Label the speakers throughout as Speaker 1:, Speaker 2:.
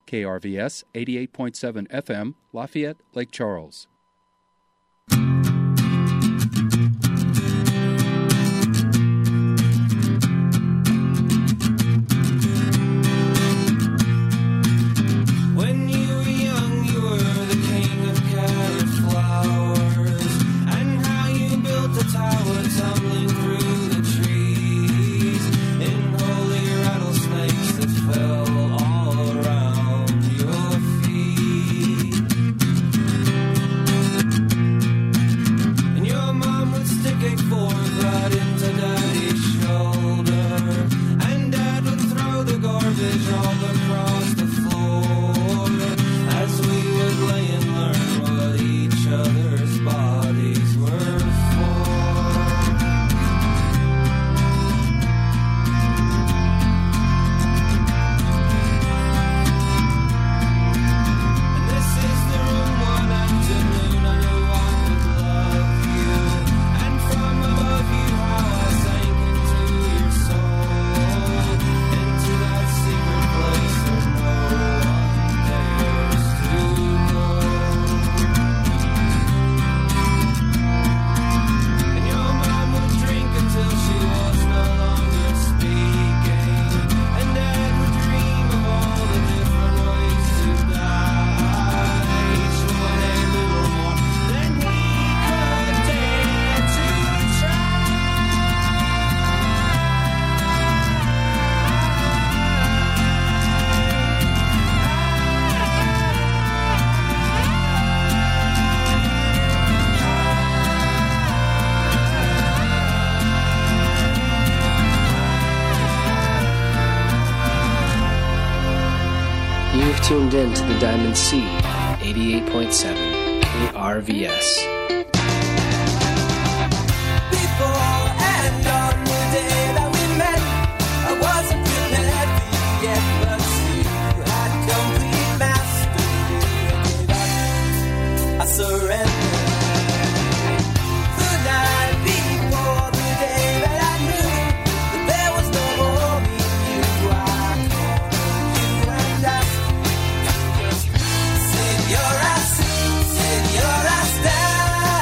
Speaker 1: KRVS 88.7 FM, Lafayette, Lake Charles.
Speaker 2: You've tuned in to the Diamond Sea, 88.7 KRVS.
Speaker 3: Before and on the day that we met, I wasn't prepared for you yet, but you had complete mastery. I surrendered. The night before the day that I knew that there was no more me and you, I called you and asked you to just sit your ass down.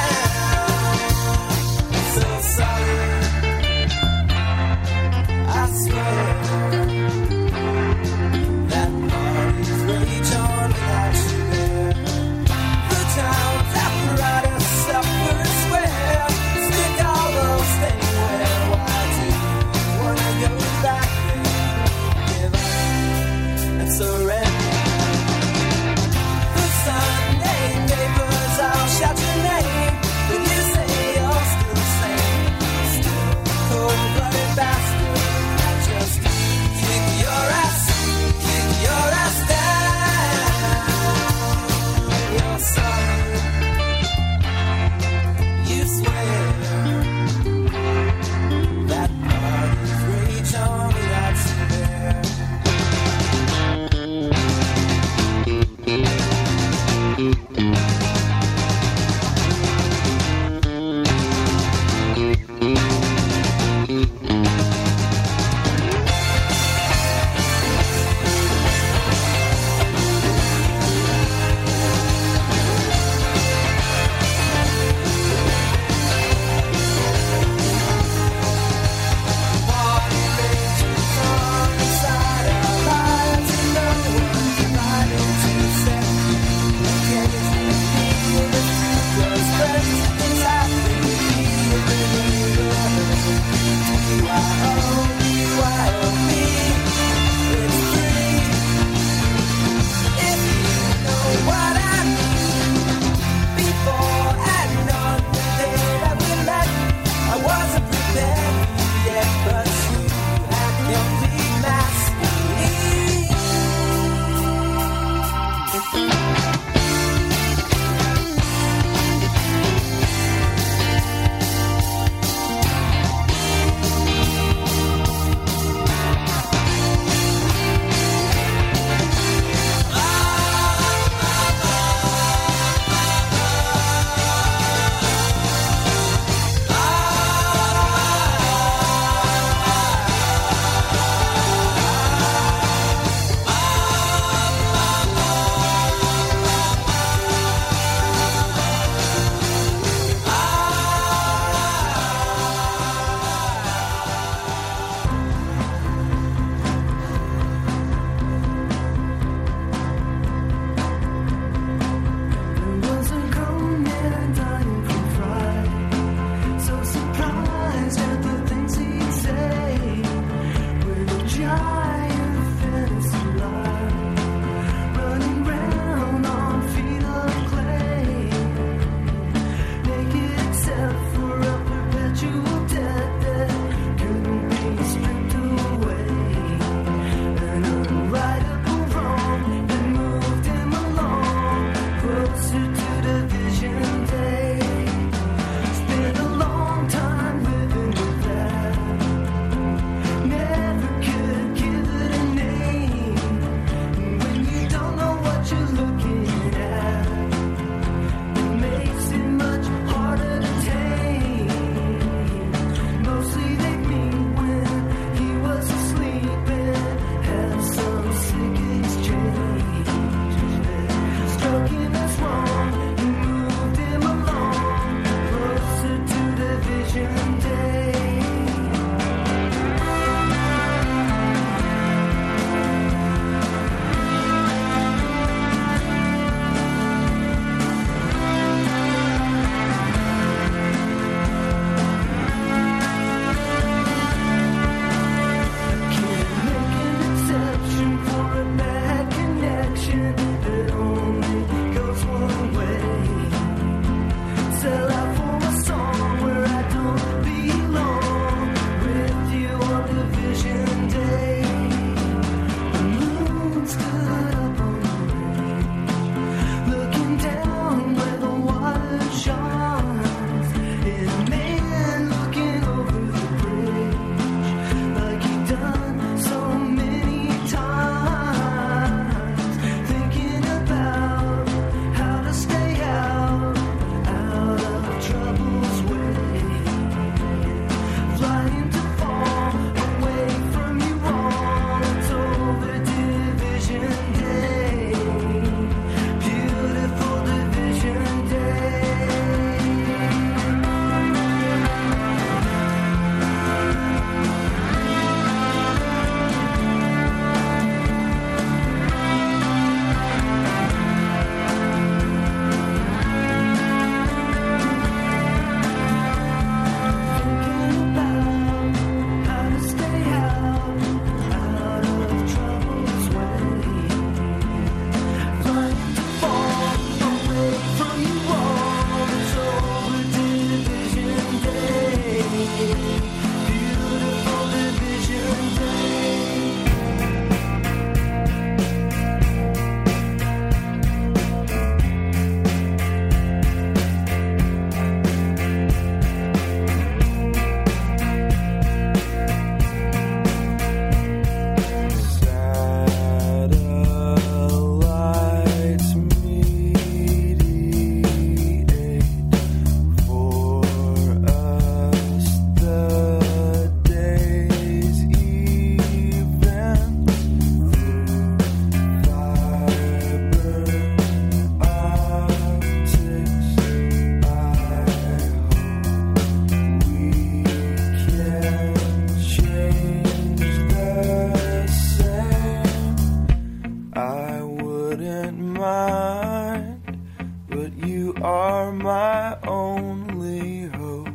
Speaker 4: mind, but you are my only hope.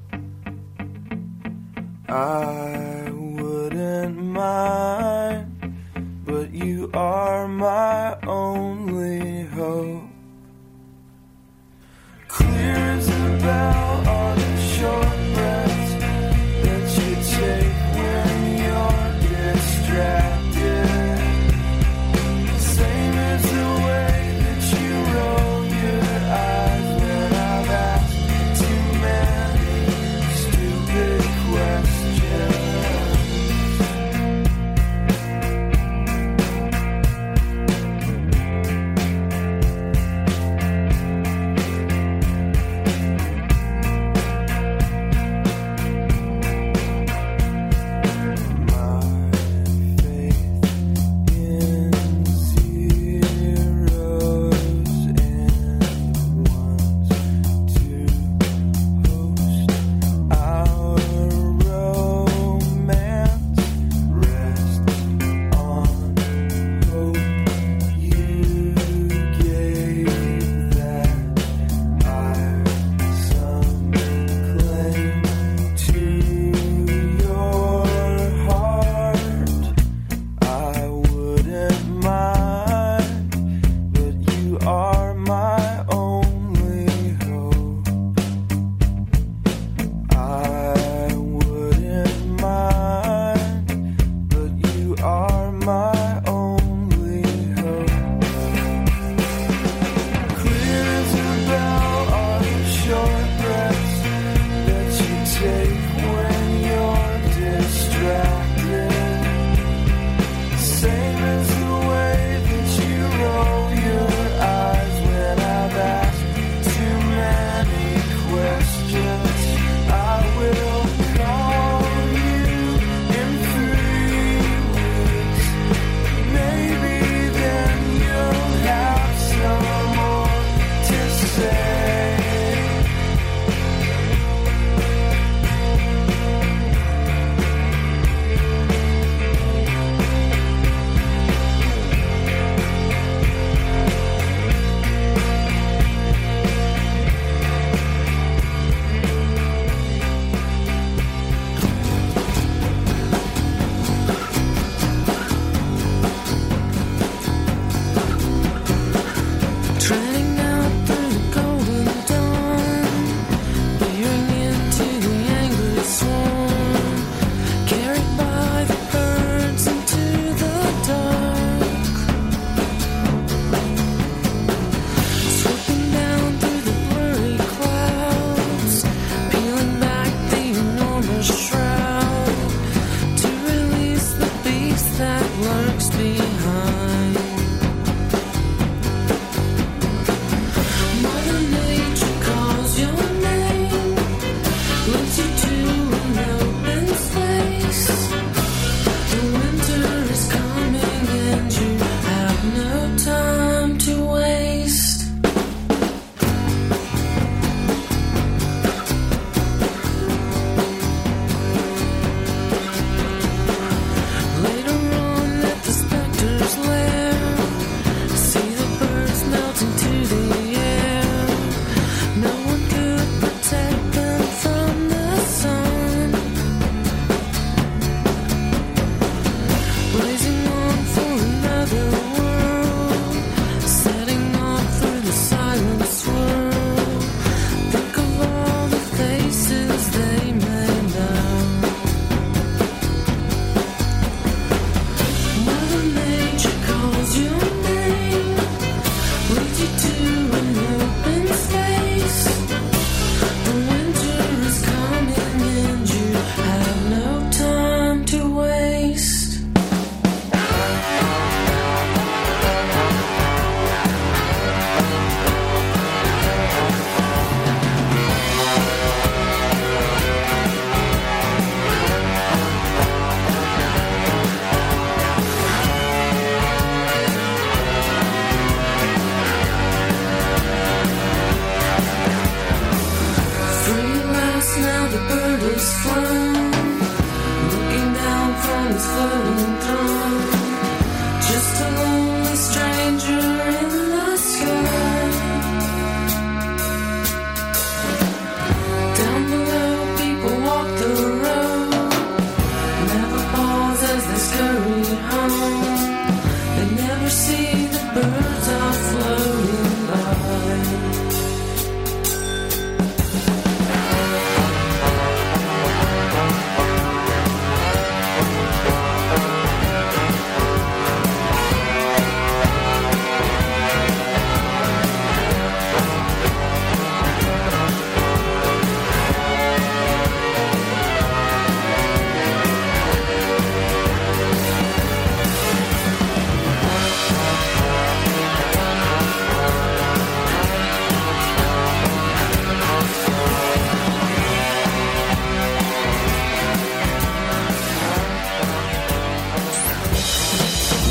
Speaker 4: I wouldn't mind, but you are my only hope. Clear as a bell are the short breaths that you take when you're distracted. Same as the way that you roll your eyes when I've asked too many stupid questions.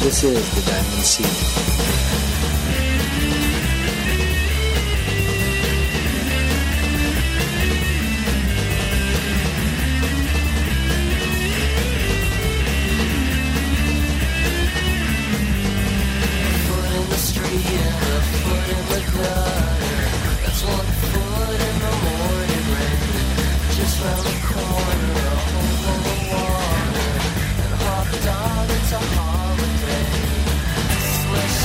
Speaker 2: This is the Diamond Sea.
Speaker 3: Foot in the street and a foot in the gutter. That's 1 foot in the morning rain. Just round the corner, a hole in the water. And a hot dog, it's a holiday. Swish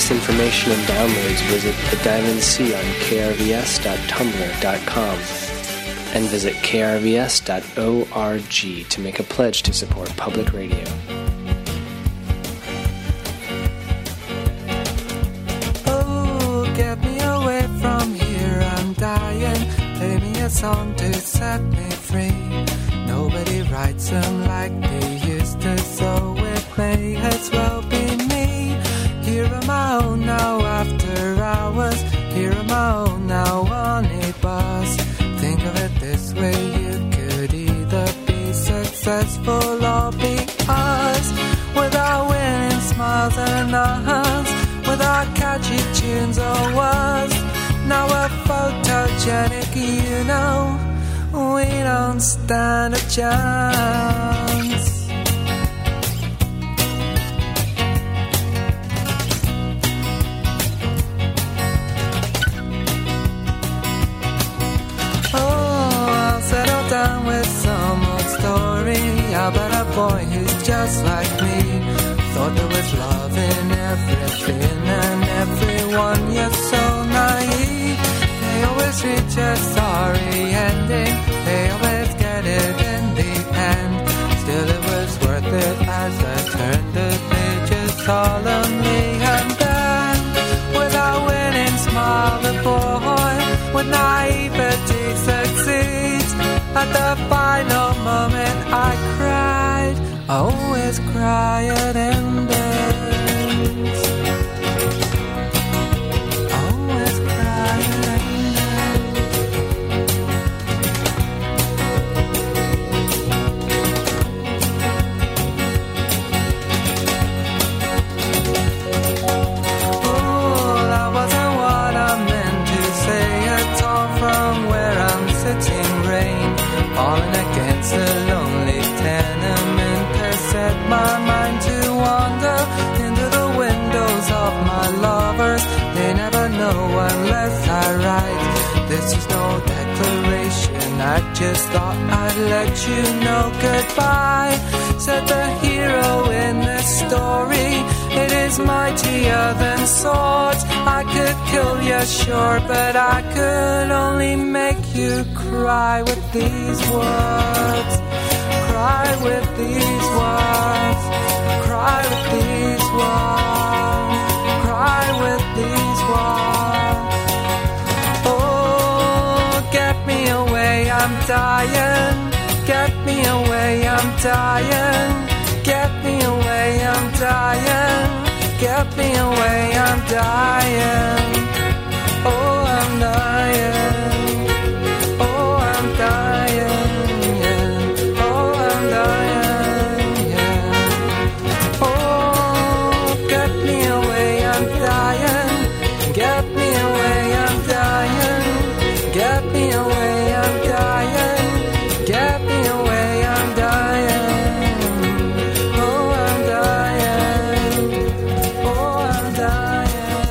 Speaker 2: latest information and downloads, visit The Diamond Sea on krvs.tumblr.com and visit krvs.org to make a pledge to support public radio.
Speaker 5: Oh, get me away from here, I'm dying. Play me a song to set me free. Nobody writes them like they used to, so it may as well be me. Here on my own now after hours, here on my own now on a bus. Think of it this way, you could either be successful or be us. Without winning smiles and hugs, without catchy tunes or words. Now we're photogenic, you know, we don't stand a chance. Settle down with some old story about a boy who's just like me. Thought there was love in everything and everyone, you're so naive. They always reach a sorry ending, they always get it in the end. Still it was worth it as I turned the pages solemnly. And then, without winning, smile the boy with naivety succeeds. At the final moment I cried, I always cry at endings. I always cry at Oh, that wasn't what I meant to say at all. From where I'm sitting, rain falling against a lonely tenement has set my mind to wander into the windows of my lovers. They never know unless I write. This is no declaration, I just thought I'd let you know goodbye. Said the hero in this story, it is mightier than swords. I could kill you, sure, but I could only make you cry with these words. Cry with these words. Cry with these words. Cry with these words. Oh, get me away, I'm dying. Get me away, I'm dying. Get me away, I'm dying. Get me away, I'm dying. Oh, I'm dying. Oh, I'm dying, yeah. Oh, I'm dying, yeah. Oh, get me away, I'm dying. Get me away, I'm dying. Get me away, I'm dying. Get me away, I'm dying. Oh, I'm dying. Oh, I'm dying.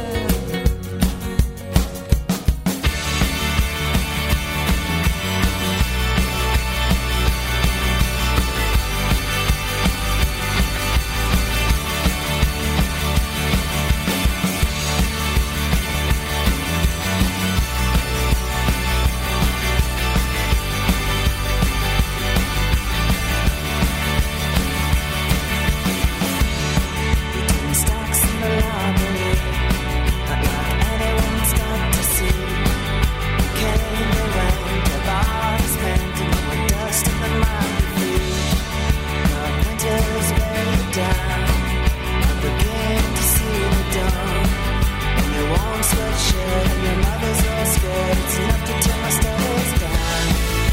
Speaker 3: Between stacks in the lobby, not like anyone stopped to see. We came and went, the bars went, and when dust in the mind free. The winters weigh down, I begin to see the dawn. In your warm sweatshirt and your mother's all scared, it's enough to turn my studies down.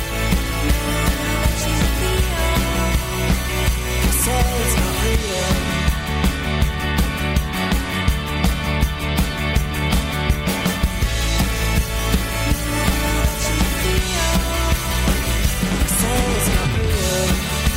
Speaker 3: You say it's not real. Say it's not real.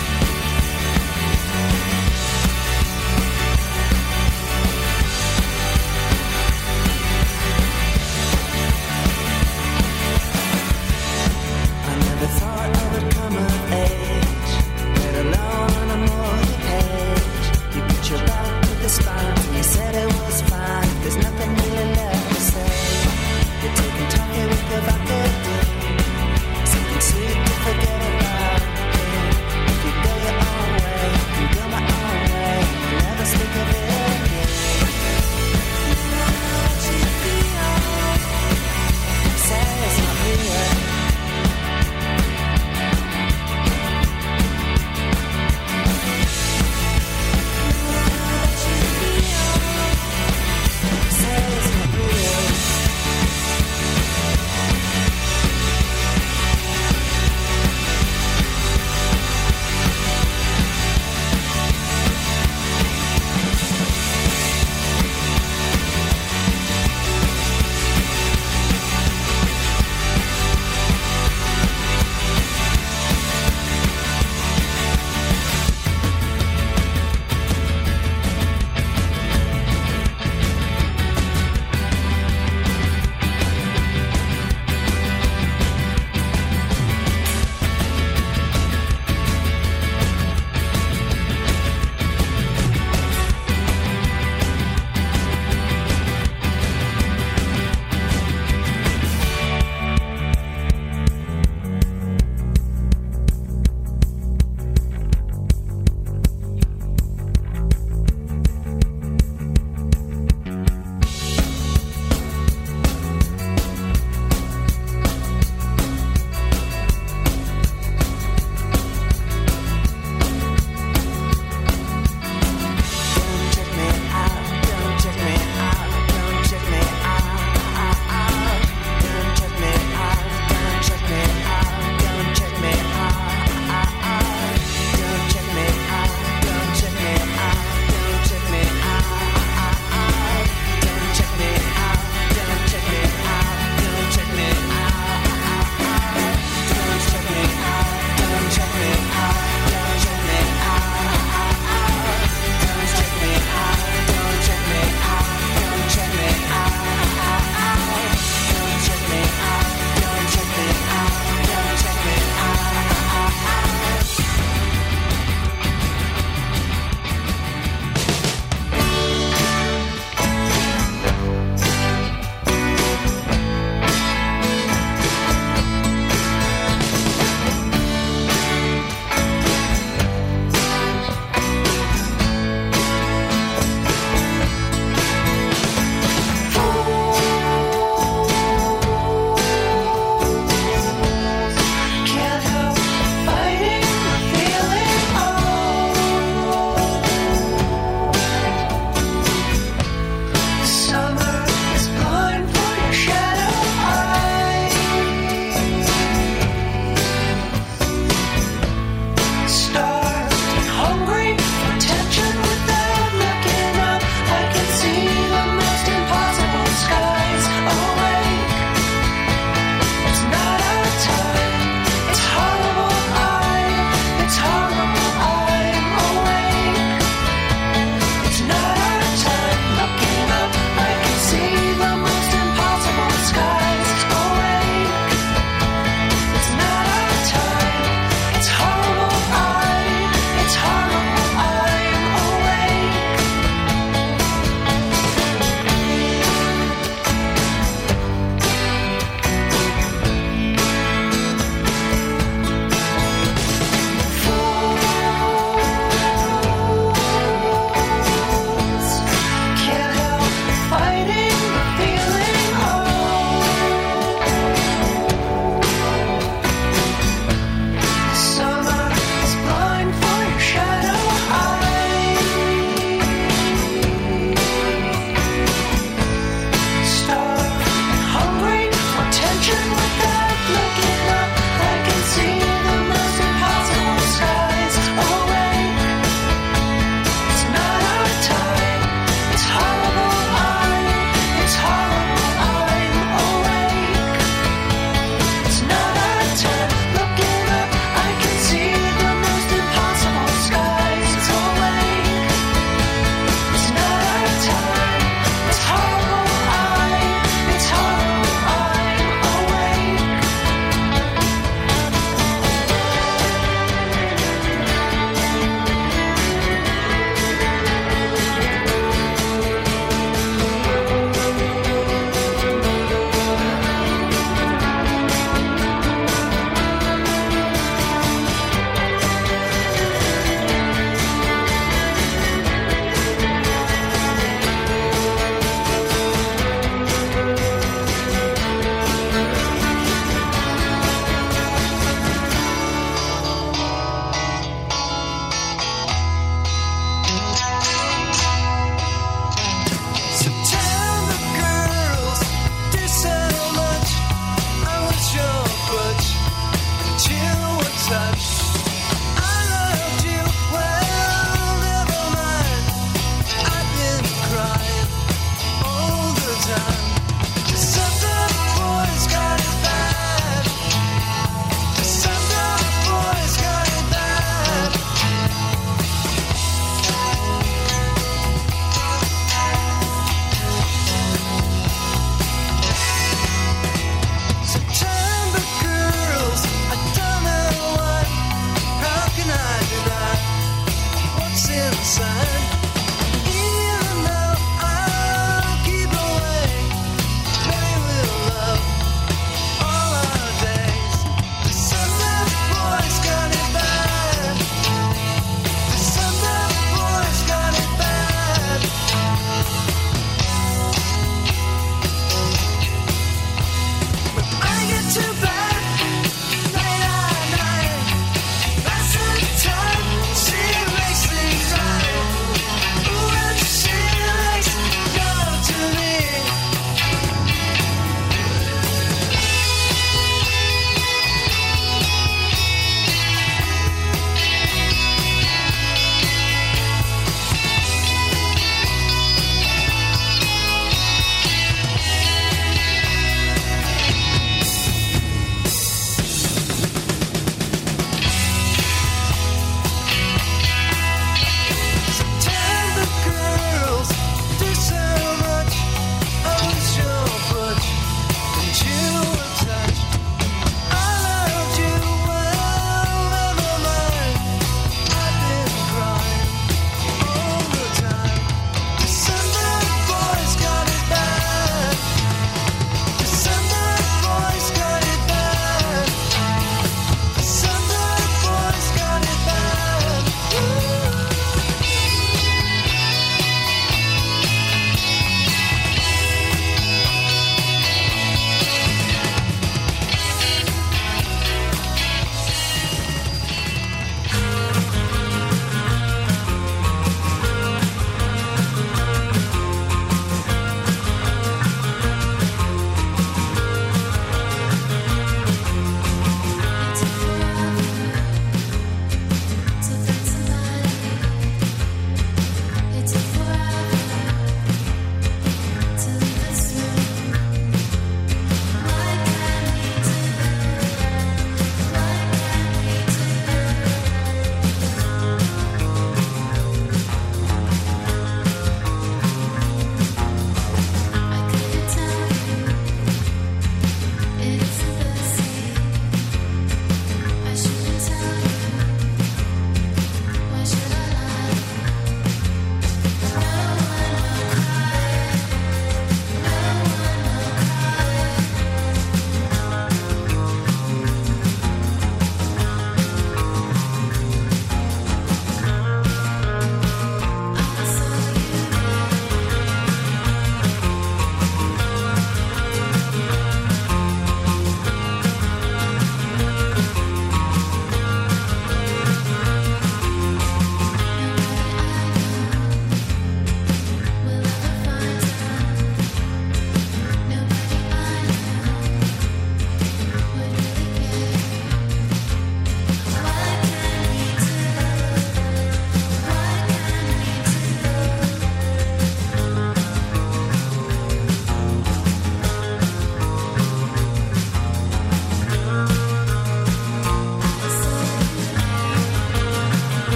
Speaker 3: I never thought I would come of age, let alone on a morning page. You put your back to the spine and you said it was fine. There's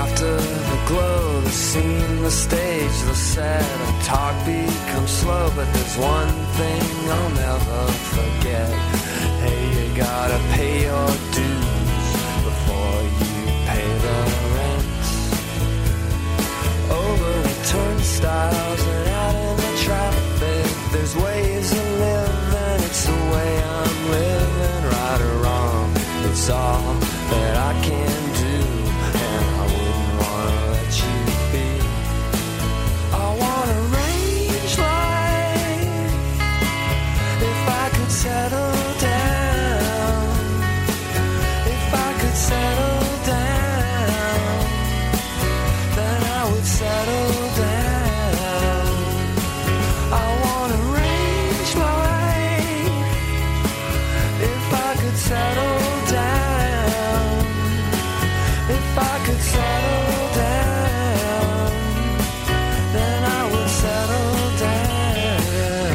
Speaker 5: After the glow, the scene, the stage, the set, and talk becomes slow, but there's one thing I'll never forget. Hey, you gotta pay your dues before you pay the rent. Over the turnstiles and out in the traffic, there's ways to live, and it's the way I'm living. Right or wrong, it's all that I can do, and I wouldn't wanna let you be. I want a range life. If I could settle down, if I could settle down, then I would settle down. I want a range life. If I could settle down, if I could settle down, then I would settle down.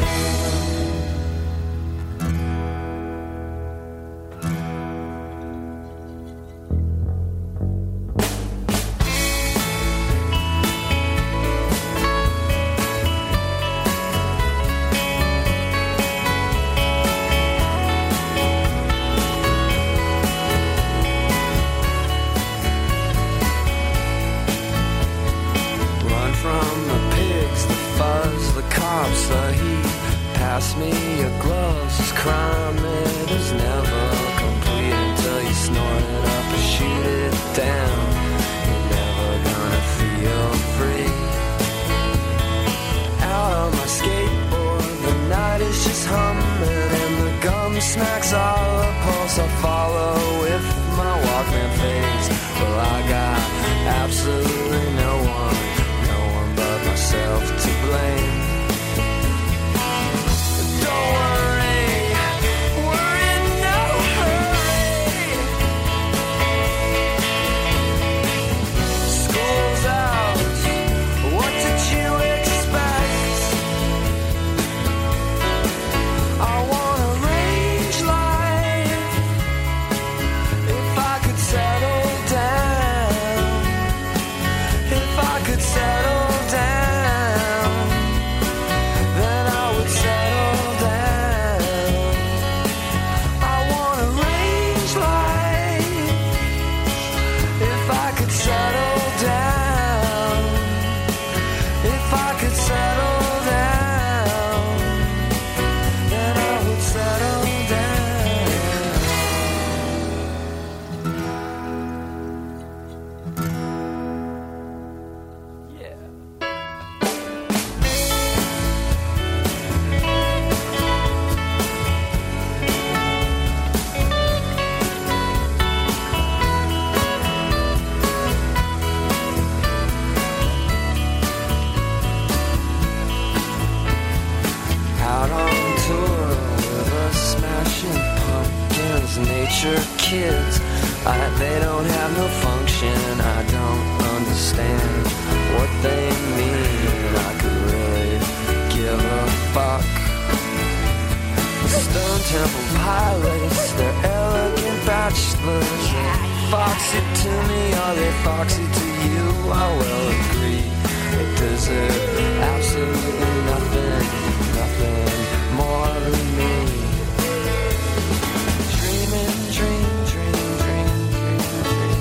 Speaker 5: Run from the pigs, the fuzz, the cops, the heat. Pass me your gloves, 'cause crime it is never complete until you snort it up and shoot it down. You're never gonna feel free. Out on my skateboard, the night is just humming, and the gum smacks all the pulse. I follow with my Walkman fades. Well, I got absolutely no one but myself to blame. Don't worry, we're in no hurry. School's out, what did you expect? I want a range life. If I could settle down, if I could settle down, then I would settle down. I want a range life. If I could settle down, if I could settle down, then I would settle down. Yeah. Out on tour with us smashing pumpkins, nature kids. They don't have no function. I don't understand what they mean. I could really give a fuck. The Stone Temple Pilots, they're elegant bachelors. Foxy to me, are they foxy to you? I will agree. They deserve absolutely nothing more than me. Dreaming, dream, dream, dream, dream, dream.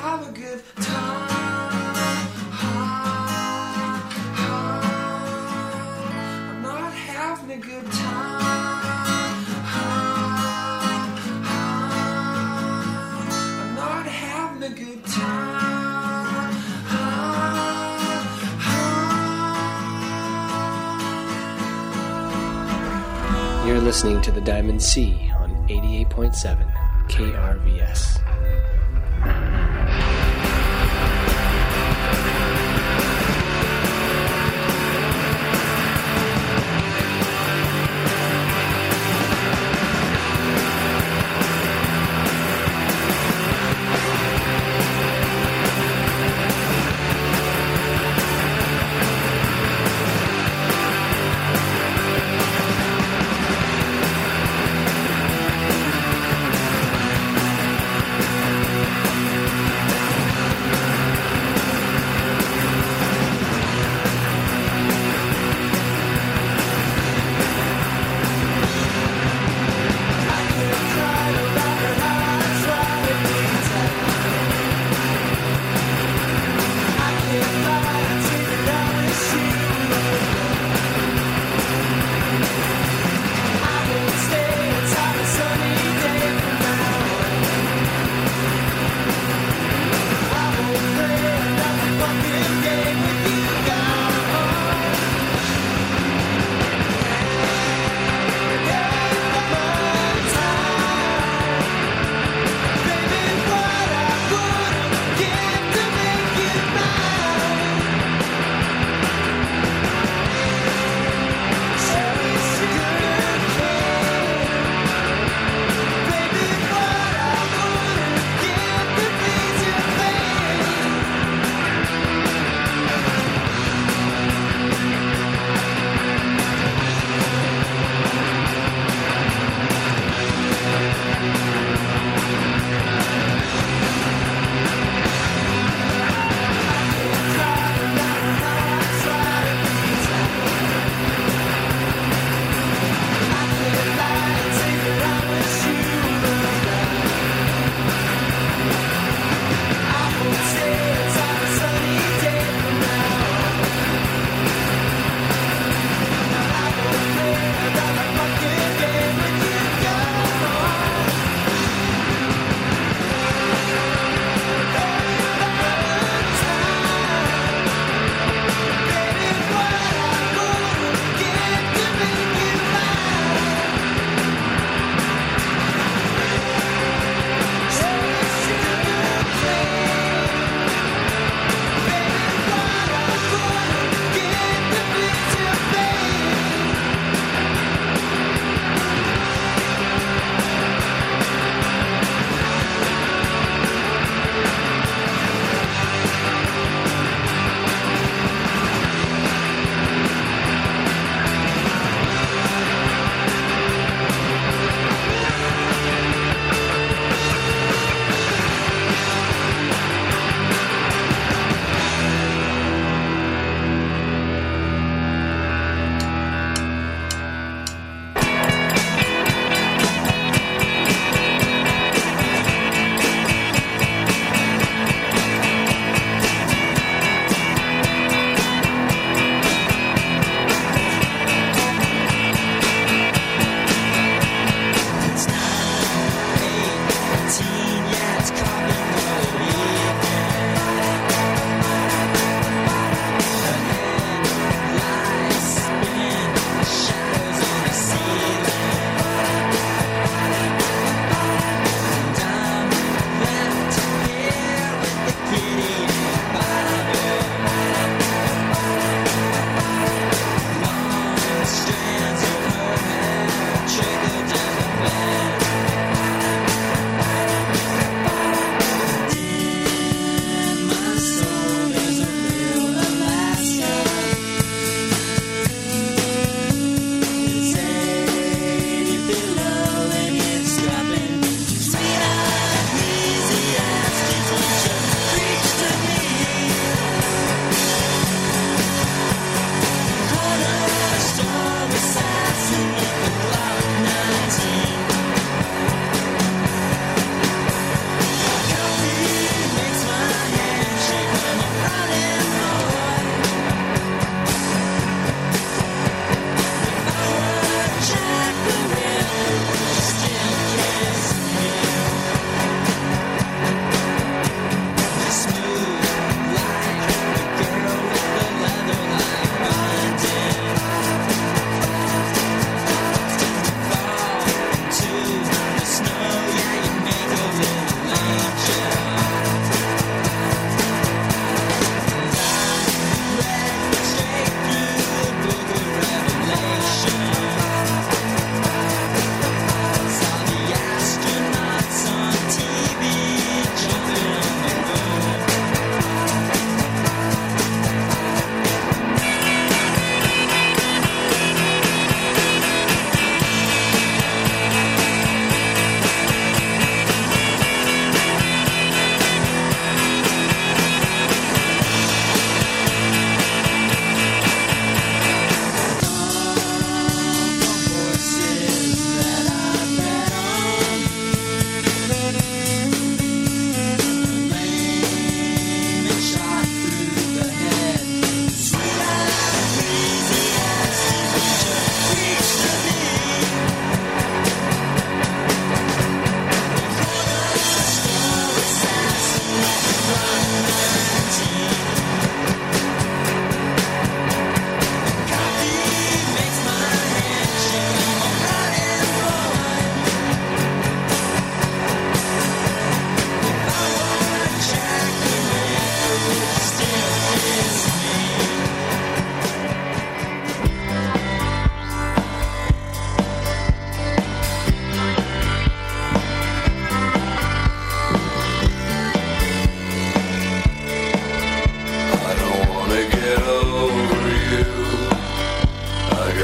Speaker 5: have a good time. I'm not having a good time. I'm not having a good time.
Speaker 2: You're listening to the Diamond Sea on 88.7 KRVS.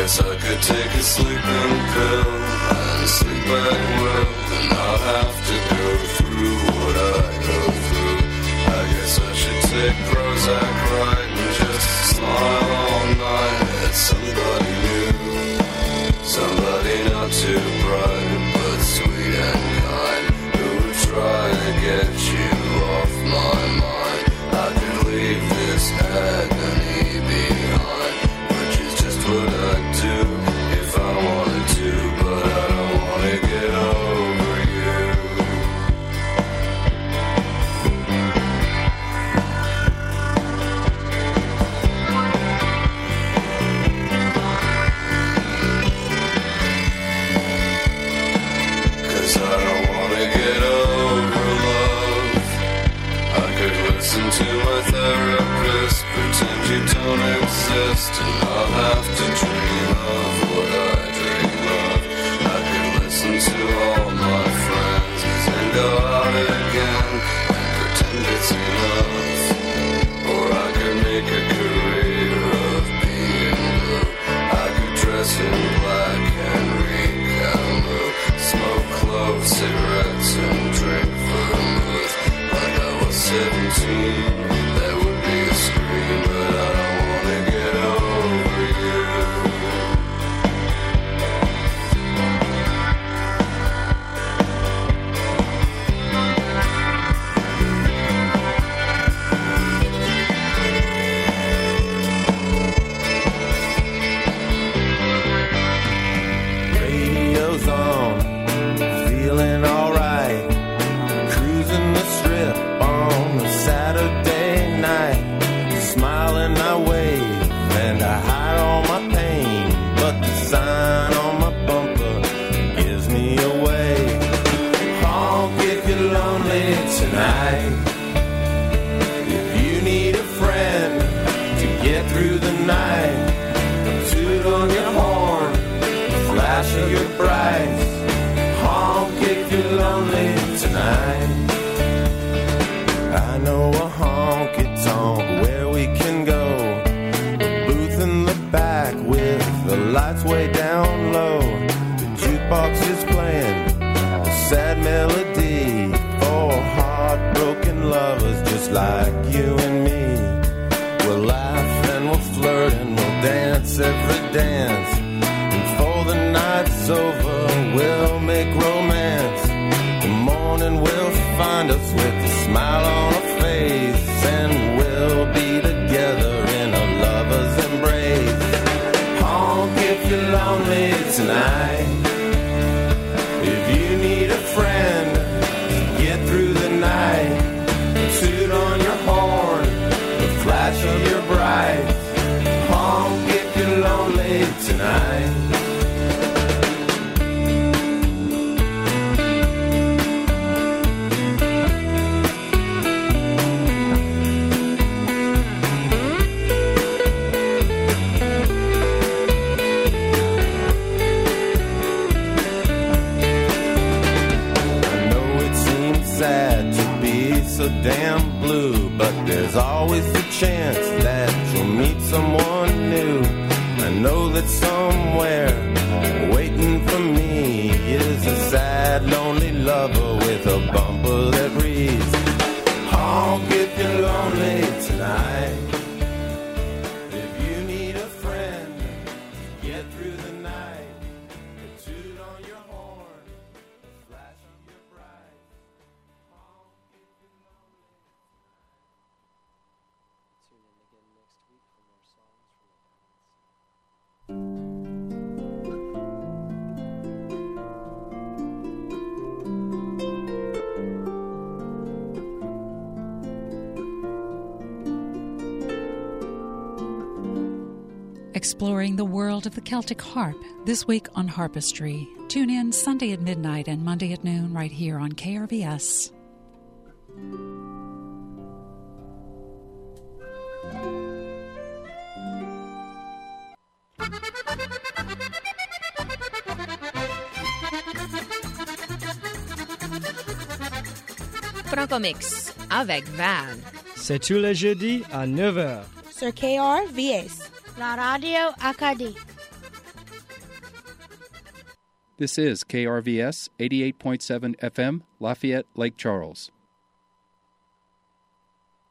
Speaker 4: guess I could take a sleeping pill and sleep at will, and not have to go through what I go through. I guess I should take Prozac right and just smile all night at somebody new, somebody not too bright but sweet and kind, who would try to get you off my mind. I could leave this agony behind, which is just what I'd do if I wanted to, but I don't want to get over you. 'Cause I don't want to get over love. I could listen to my therapist, pretend you don't exist, and I'll have to dream of what I dream of. I could listen to all my friends and go out again and pretend it's enough. Or I could make a career of being blue. I could dress in black and read Camus, smoke cloves, cigarettes, and drink vermouth like I was 17. That would be a scream, but I don't want to get over you. Radio's on, feeling alright, cruising the strip on a Saturday night. Smiling, I wave and I hide all my pain, but the sign on my bumper gives me away. Honk if you're lonely tonight, if you need a friend to get through the night. Toot on your horn, flash of your brights. Honk if you're lonely tonight. I know a honky-tonk where we can go, a booth in the back with the lights way down low. The jukebox is playing a sad melody for heartbroken lovers just like you and me. We'll laugh and we'll flirt and we'll dance every dance, and for the night's over we'll make romance. The morning will find us with a smile on our face, and we'll be together in a lover's embrace. Honk if you're lonely tonight, if you need a friend to get through the night. Toot on your horn, the flash of your bright. Honk if you're lonely tonight. So damn blue, but there's always the chance that you'll meet someone new. I know that somewhere waiting for me is a sad, lonely lover with a bumper that reads, honk if you're lonely tonight. If you need a friend to get through the night, toot on your horn, flash of your bright.
Speaker 2: Tune in again next week for more songs from the Diamond Sea.
Speaker 6: Exploring the world of the Celtic harp this week on Harpistry. Tune in Sunday at midnight and Monday at noon right here on KRVS.
Speaker 7: Francomix avec Van.
Speaker 8: C'est tous les jeudis à 9h.
Speaker 9: Sur KRVS. La radio Acadie.
Speaker 1: This is KRVS 88.7 FM, Lafayette, Lake Charles.